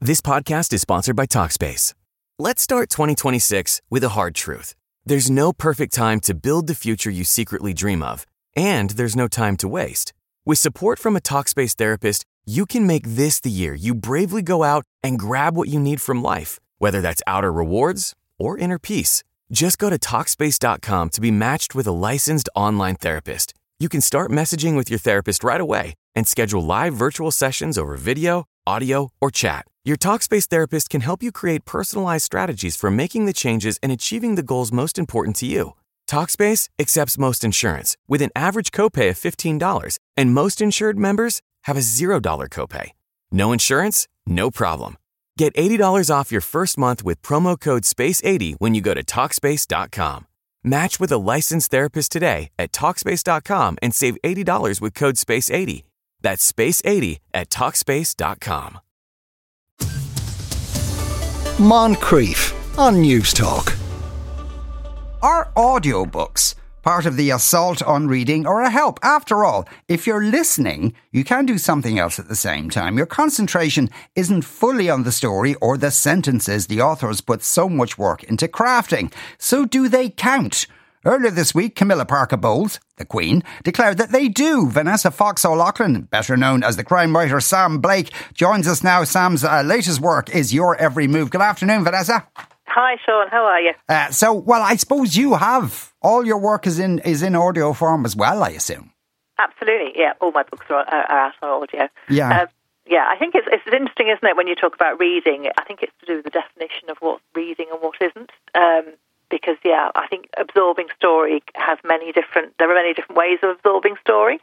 This podcast is sponsored by Talkspace. Let's start 2026 with a hard truth. There's no perfect time to build the future you secretly dream of, and there's no time to waste. With support from a Talkspace therapist, you can make this the year you bravely go out and grab what you need from life, whether that's outer rewards or inner peace. Just go to Talkspace.com to be matched with a licensed online therapist. You can start messaging with your therapist right away and schedule live virtual sessions over video, audio, or chat. Your Talkspace therapist can help you create personalized strategies for making the changes and achieving the goals most important to you. Talkspace accepts most insurance with an average copay of $15, and most insured members have a $0 copay. No insurance? No problem. Get $80 off your first month with promo code SPACE80 when you go to Talkspace.com. Match with a licensed therapist today at Talkspace.com and save $80 with code SPACE80. That's SPACE80 at Talkspace.com. Moncrief on News Talk. Are audiobooks part of the assault on reading or a help? After all, if you're listening, you can do something else at the same time. Your concentration isn't fully on the story or the sentences the authors put so much work into crafting. So do they count? Earlier this week, Camilla Parker Bowles, the Queen, declared that they do. Vanessa Fox O'Loughlin, better known as the crime writer Sam Blake, joins us now. Sam's latest work is Your Every Move. Good afternoon, Vanessa. Hi, Sean. How are you? I suppose you have all your work is in audio form as well, I assume. Absolutely, yeah. All my books are out on audio. Yeah. I think it's interesting, isn't it, when you talk about reading? I think it's to do with the definition of what's reading and what isn't. Because, I think absorbing story there are many different ways of absorbing story.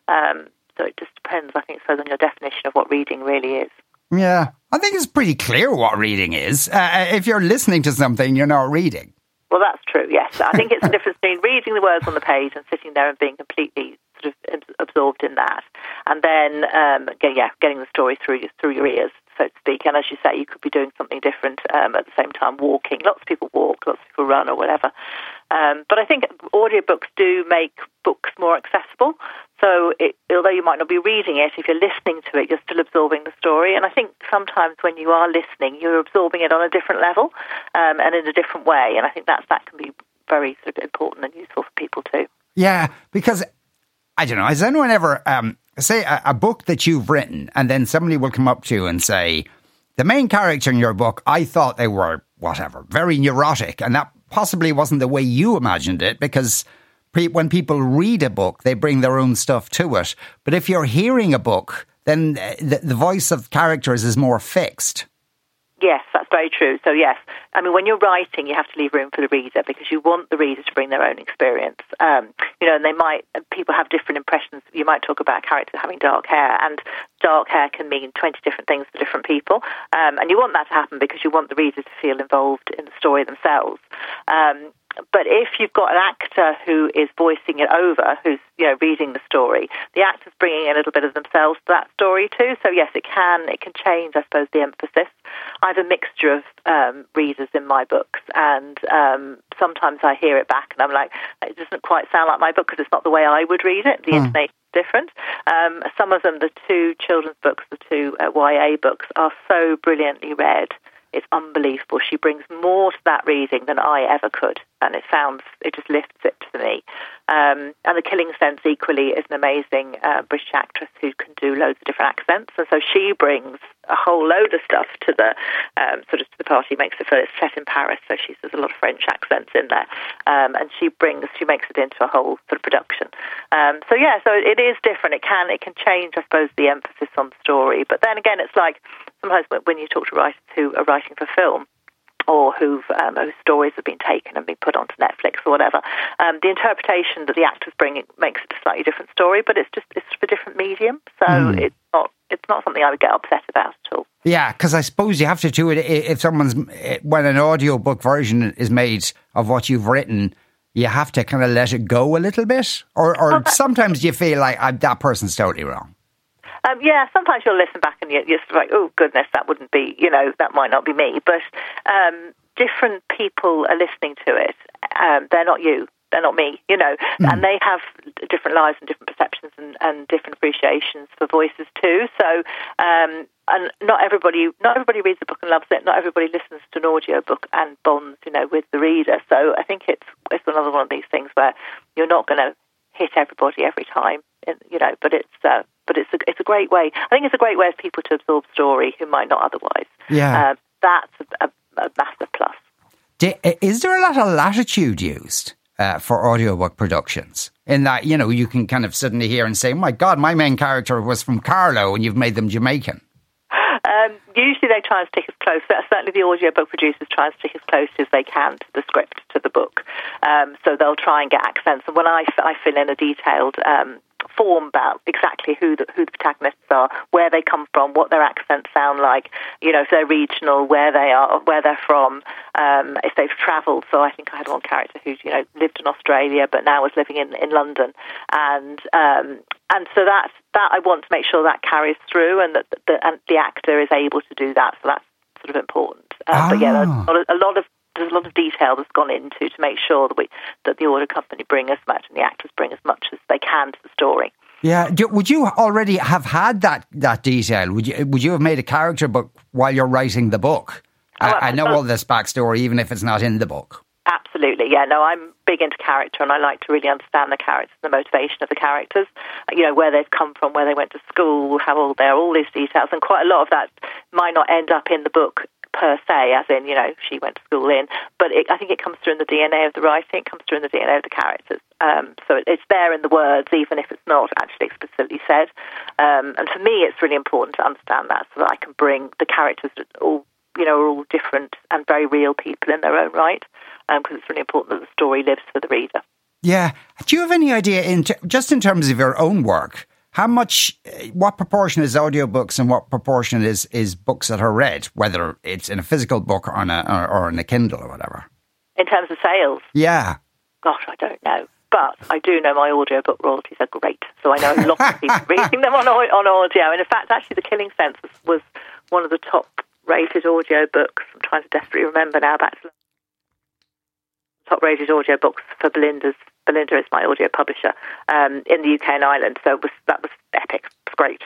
So it just depends, I think, on your definition of what reading really is. Yeah, I think it's pretty clear what reading is. If you're listening to something, you're not reading. Well, that's true, yes. I think it's the difference between reading the words on the page and sitting there and being completely sort of absorbed in that. And then, getting the story through your ears, so to speak. And as you say, you could be doing something different at the same time, walking. Lots of people walk, lots of people run or whatever. But I think audiobooks do make books more accessible. So although you might not be reading it, if you're listening to it, you're still absorbing the story. And I think sometimes when you are listening, you're absorbing it on a different level and in a different way. And I think that can be very sort of important and useful for people too. Yeah, because, I don't know, has anyone ever, say a book that you've written and then somebody will come up to you and say, the main character in your book, I thought they were, whatever, very neurotic. And that possibly wasn't the way you imagined it, because when people read a book, they bring their own stuff to it. But if you're hearing a book, then the voice of characters is more fixed. Yes, that's very true. So yes, I mean, when you're writing, you have to leave room for the reader because you want the reader to bring their own experience. And people have different impressions. You might talk about a character having dark hair, and dark hair can mean 20 different things to different people. And you want that to happen because you want the reader to feel involved in the story themselves. But if you've got an actor who is voicing it over, who's reading the story, the actor's bringing a little bit of themselves to that story too. So yes, it can change, I suppose, the emphasis. I have a mixture of readers in my books, and sometimes I hear it back and I'm like, it doesn't quite sound like my book because it's not the way I would read it. The intonation is different. Some of them, the two children's books, the two YA books, are so brilliantly read. It's unbelievable. She brings more to that reading than I ever could, and it just lifts it to me. And The Killing Sense equally is an amazing British actress who can do loads of different accents, and so she brings a whole load of stuff to the to the party. Makes it feel it's set in Paris, so there's a lot of French accents in there, and she makes it into a whole sort of production. So it is different. It can change, I suppose, the emphasis on the story. But then again, it's like sometimes when you talk to writers who are writing for film, or whose stories have been taken and been put onto Netflix or whatever, the interpretation that the actors bring makes it a slightly different story, but it's a different medium, so it's not something I would get upset about at all. Yeah, because I suppose you have to do it when an audiobook version is made of what you've written, you have to kind of let it go a little bit, or sometimes you feel like that person's totally wrong. Sometimes you'll listen back and you're sort of like, oh, goodness, that wouldn't be, that might not be me. But different people are listening to it. They're not you. They're not me, and they have different lives and different perceptions and different appreciations for voices too. So, and not everybody reads a book and loves it. Not everybody listens to an audio book and bonds, with the reader. So I think it's another one of these things where you're not going to hit everybody every time, but it's a great way. I think it's a great way for people to absorb story who might not otherwise. Yeah, that's a massive plus. Is there a lot of latitude used for audiobook productions? In that, you can kind of suddenly hear and say, oh my God, my main character was from Carlow and you've made them Jamaican. Usually they try and stick as close, certainly the audiobook producers try and stick as close as they can to the script, to the book. So they'll try and get accents. And when I fill in a detailed form about exactly who the protagonists are, where they come from, what their accents sound like, if they're regional, where they are, where they're from, if they've travelled. So I think I had one character who lived in Australia but now was living in London, and so that I want to make sure that carries through and that the actor is able to do that. So that's sort of important. But yeah, there's a lot of detail that's gone into to make sure that the audio company bring as much and the actors bring as much as they can to the story. Yeah, would you already have had that detail? Would you have made a character book while you're writing the book? I know all this backstory, even if it's not in the book. Absolutely, yeah. No, I'm big into character, and I like to really understand the characters, the motivation of the characters. Where they've come from, where they went to school, how old they are, all these details, and quite a lot of that might not end up in the book per se, as in, she went to school but I think it comes through in the DNA of the writing, it comes through in the DNA of the characters. So it's there in the words, even if it's not actually explicitly said. And for me, it's really important to understand that so that I can bring the characters that are all different and very real people in their own right, because it's really important that the story lives for the reader. Yeah. Do you have any idea, just in terms of your own work, what proportion is audiobooks and what proportion is books that are read, whether it's in a physical book or in a Kindle or whatever? In terms of sales? Yeah. Gosh, I don't know. But I do know my audiobook royalties are great. So I know a lot of people reading them on audio. And in fact, actually, The Killing Sense was one of the top-rated audiobooks. I'm trying to desperately remember now. Back to top-rated audiobooks for Belinda is my audio publisher in the UK and Ireland. So that was epic. It's great.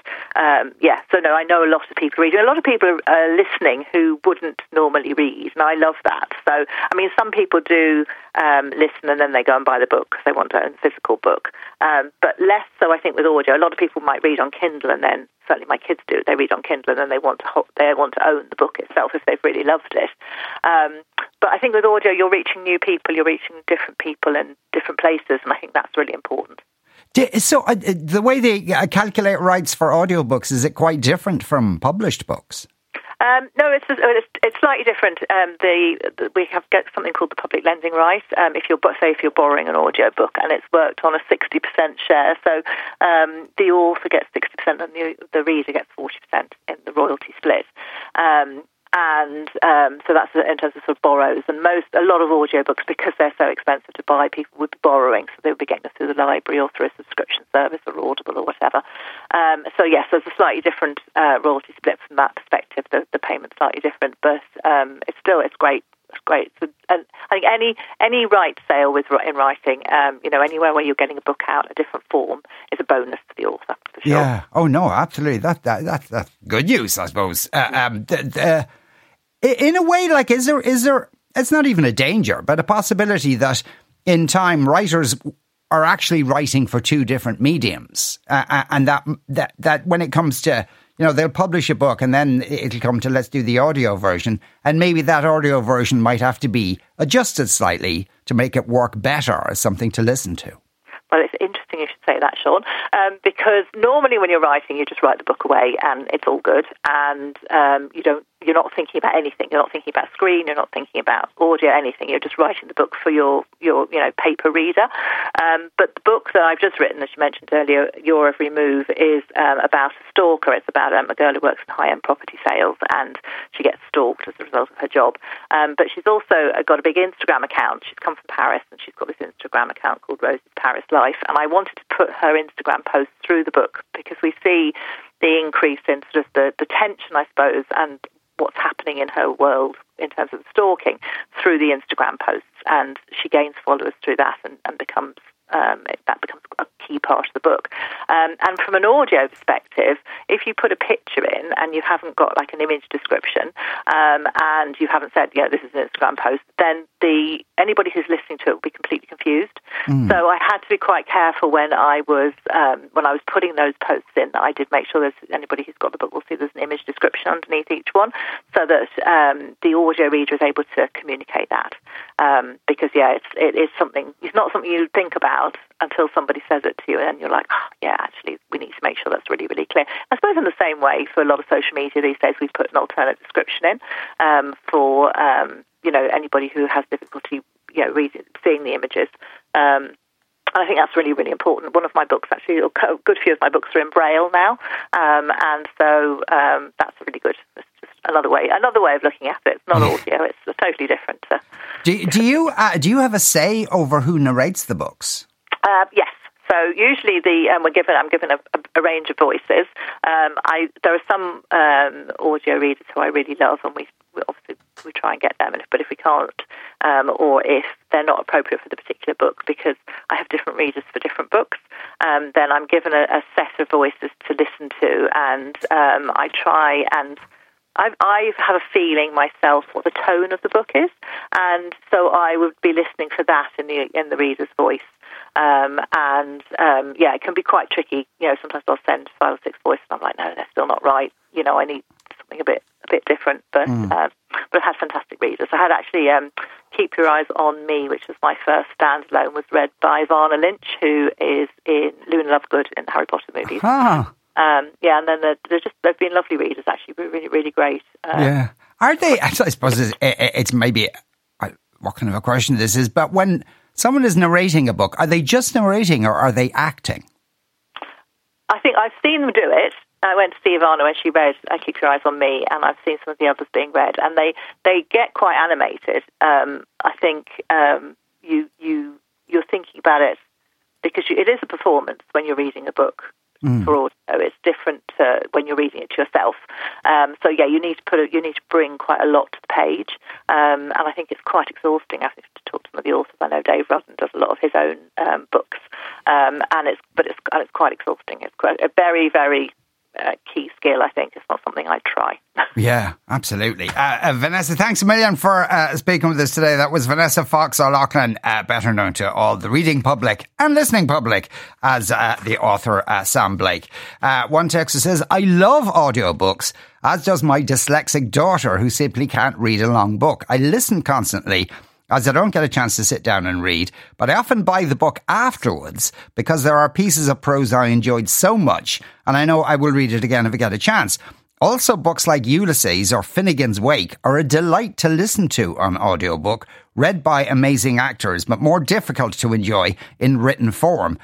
So no, I know a lot of people reading. A lot of people are listening who wouldn't normally read, and I love that. So, I mean, some people do listen and then they go and buy the book because they want to own a physical book. But less so, I think, with audio. A lot of people might read on Kindle, and then certainly my kids do. They read on Kindle, and then they want to own the book itself if they've really loved it. But I think with audio, you're reaching new people, you're reaching different people in different places, and I think that's really important. So the way they calculate rights for audiobooks, is it quite different from published books? No, it's slightly different. We have got something called the public lending right. If you're borrowing an audio book and it's worked on a 60% share, so the author gets 60% and the reader gets 40% in the royalty split. So that's in terms of sort of borrows. And a lot of audiobooks, because they're so expensive to buy, people would be borrowing. So they would be getting them through the library or through a subscription service or Audible or whatever. So yes, there's a slightly different royalty split from that perspective. The payment's slightly different, but it's great. It's great. So, and I think any right sale in writing, anywhere where you're getting a book out in a different form is a bonus to the author, for sure. Yeah. Oh no, absolutely. That's good news, I suppose. In a way, like, is there? It's not even a danger, but a possibility that in time writers are actually writing for two different mediums, and that when it comes to, they'll publish a book and then it'll come to, let's do the audio version, and maybe that audio version might have to be adjusted slightly to make it work better as something to listen to. Well, it's interesting you should say that, Sean, because normally when you're writing, you just write the book away and it's all good, and you're not thinking about anything. You're not thinking about screen. You're not thinking about audio, anything. You're just writing the book for your paper reader. But the book that I've just written, as you mentioned earlier, Your Every Move, is about a stalker. It's about a girl who works in high-end property sales, and she gets stalked as a result of her job. But she's also got a big Instagram account. She's come from Paris, and she's got this Instagram account called Rose's Paris Life. And I wanted to put her Instagram posts through the book because we see the increase in sort of the tension, I suppose, and what's happening in her world in terms of the stalking through the Instagram posts, and she gains followers through that and becomes that becomes a key part of the book. And from an audio perspective, if you put a picture in and you haven't got like an image description, and you haven't said, this is an Instagram post, then anybody who's listening to it will be completely confused. So I had to be quite careful when I was putting those posts in, that I did make sure there's anybody who's got the book will see there's an image description underneath each one, so that the audio reader is able to communicate that. Because it is something. It's not something you think about until somebody says it to you, and you're like, actually, we need to make sure that's really, really clear. I suppose in the same way for a lot of social media these days, we've put an alternate description in for anybody who has difficulty seeing the images. I think that's really, really important. One of my books, actually, a good few of my books are in Braille now, and so that's really good. It's just another way of looking at it. It's not audio; it's totally different. Do you have a say over who narrates the books? Yes. So usually I'm given a range of voices. There are some audio readers who I really love, and we obviously try and get them. But if we can't, or if they're not appropriate for the particular book, because I have different readers for different books, then I'm given a set of voices to listen to, and I try and I have a feeling myself what the tone of the book is, and so I would be listening for that in the reader's voice. It can be quite tricky. Sometimes I'll send 5 or 6 voices, and I'm like, no, they're still not right. I need something a bit different. But I've had fantastic readers. I had actually Keep Your Eyes on Me, which was my first standalone, was read by Varna Lynch, who is in Luna Lovegood in the Harry Potter movies. And then they've been lovely readers, actually, really, really great. Are they? I suppose it's maybe what kind of a question this is, but when someone is narrating a book, are they just narrating or are they acting? I think I've seen them do it. I went to see Ivana when she read Keep Your Eyes on Me, and I've seen some of the others being read, and they get quite animated. I think you're thinking about it because it is a performance when you're reading a book. For audio, it's different when you're reading it to yourself. You need to bring quite a lot to the page, and I think it's quite exhausting. I think to talk to some of the authors. I know Dave Rudden does a lot of his own books, and it's quite exhausting. It's quite a very, very key skill. I think it's not something I'd try. Yeah, absolutely. Vanessa, thanks a million for speaking with us today. That was Vanessa Fox O'Loughlin, better known to all the reading public and listening public as the author Sam Blake. One texter says, I love audiobooks, as does my dyslexic daughter, who simply can't read a long book. I listen constantly, as I don't get a chance to sit down and read, but I often buy the book afterwards because there are pieces of prose I enjoyed so much, and I know I will read it again if I get a chance. Also, books like Ulysses or Finnegan's Wake are a delight to listen to on audiobook, read by amazing actors, but more difficult to enjoy in written form.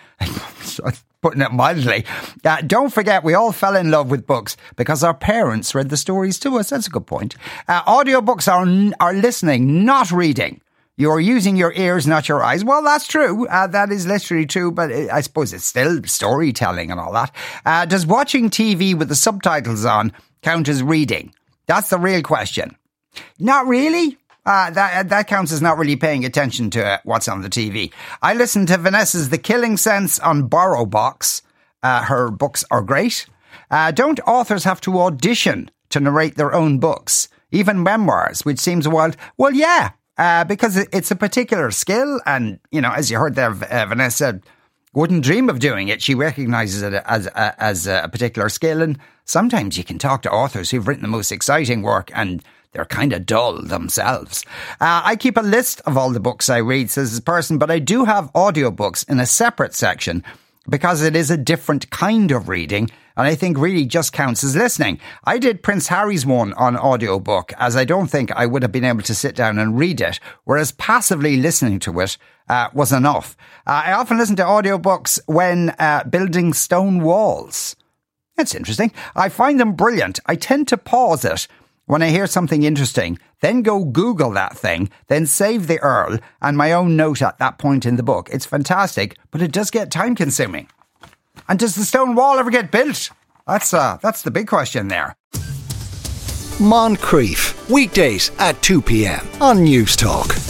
Putting it mildly. Don't forget, we all fell in love with books because our parents read the stories to us. That's a good point. Audiobooks are listening, not reading. You're using your ears, not your eyes. Well, that's true. That is literally true, but I suppose it's still storytelling and all that. Does watching TV with the subtitles on count as reading? That's the real question. Not really. That counts as not really paying attention to what's on the TV. I listened to Vanessa's The Killing Sense on BorrowBox. Her books are great. Don't authors have to audition to narrate their own books, even memoirs, which seems wild? Well, yeah. Because it's a particular skill, and, as you heard there, Vanessa wouldn't dream of doing it. She recognises it as a particular skill, and sometimes you can talk to authors who've written the most exciting work, and they're kind of dull themselves. I keep a list of all the books I read, says this person, but I do have audiobooks in a separate section because it is a different kind of reading, and I think really just counts as listening. I did Prince Harry's one on audiobook, as I don't think I would have been able to sit down and read it, whereas passively listening to it was enough. I often listen to audiobooks when building stone walls. That's interesting. I find them brilliant. I tend to pause it when I hear something interesting, then go Google that thing, then save the URL and my own note at that point in the book. It's fantastic, but it does get time consuming. And does the stone wall ever get built? That's the big question there. Moncrief, weekdays at 2 p.m. on News Talk.